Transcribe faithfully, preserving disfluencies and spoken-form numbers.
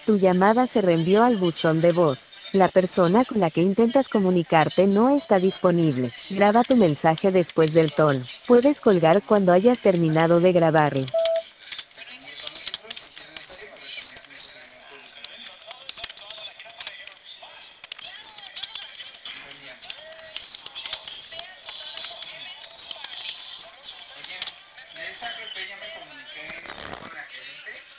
Tu llamada se reenvió al buzón de voz. La persona con la que intentas comunicarte no está disponible. Graba tu mensaje después del tono. Puedes colgar cuando hayas terminado de grabarlo.